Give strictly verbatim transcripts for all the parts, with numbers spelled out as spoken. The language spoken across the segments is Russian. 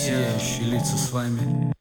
сияющие лица с вами.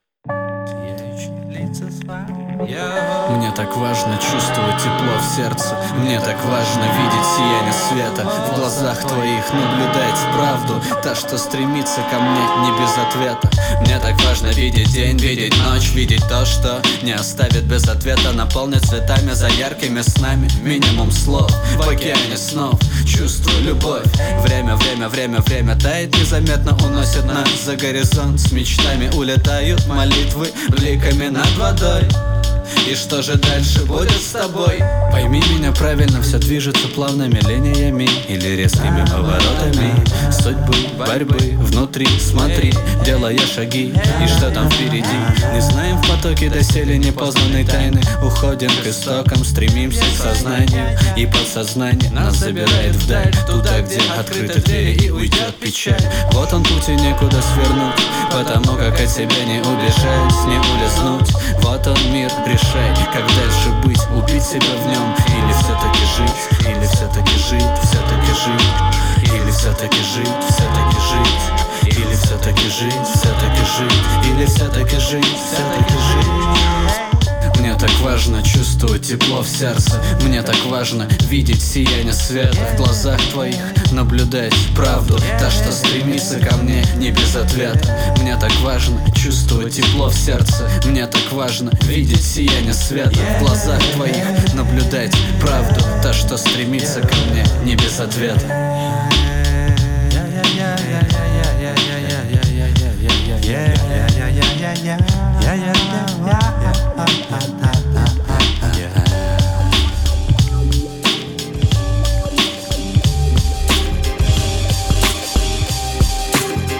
Мне так важно чувствовать тепло в сердце. Мне так важно видеть сияние света в глазах твоих, наблюдать правду, та, что стремится ко мне не без ответа. Мне так важно видеть день, видеть ночь, видеть то, что не оставит без ответа. Наполнит цветами за яркими снами. Минимум слов в океане снов. Чувствую любовь. Время, время, время, время тает незаметно, уносит нас за горизонт. С мечтами улетают молитвы бликами над водой. И что же дальше будет с тобой? Пойми меня правильно, все движется плавными линиями или резкими поворотами судьбы, борьбы внутри, смотри, делая шаги. И что там впереди? Не знаем в потоке доселе непознанной тайны. Уходим к истокам, стремимся к сознанию. И подсознание нас забирает вдаль, туда, где открыты двери и уйдет печаль. Вот он путь и некуда свернуть, потому как от себя не убежать, не улизнуть. Вот он мир, решай, как дальше быть, убить себя в нем или все-таки жить, или все-таки жить, все-таки жить, или все-таки жить, все-таки жить, или все-таки жить, все-таки жить, или все-таки жить, все-таки жить. Мне так важно чувствовать тепло в сердце. Мне так важно видеть сияние света в глазах твоих, наблюдать правду, та, что стремится ко мне не без ответа. Мне так важно чувствовать тепло в сердце. Мне так важно видеть сияние света в глазах твоих, наблюдать правду, та, что стремится ко мне не без ответа.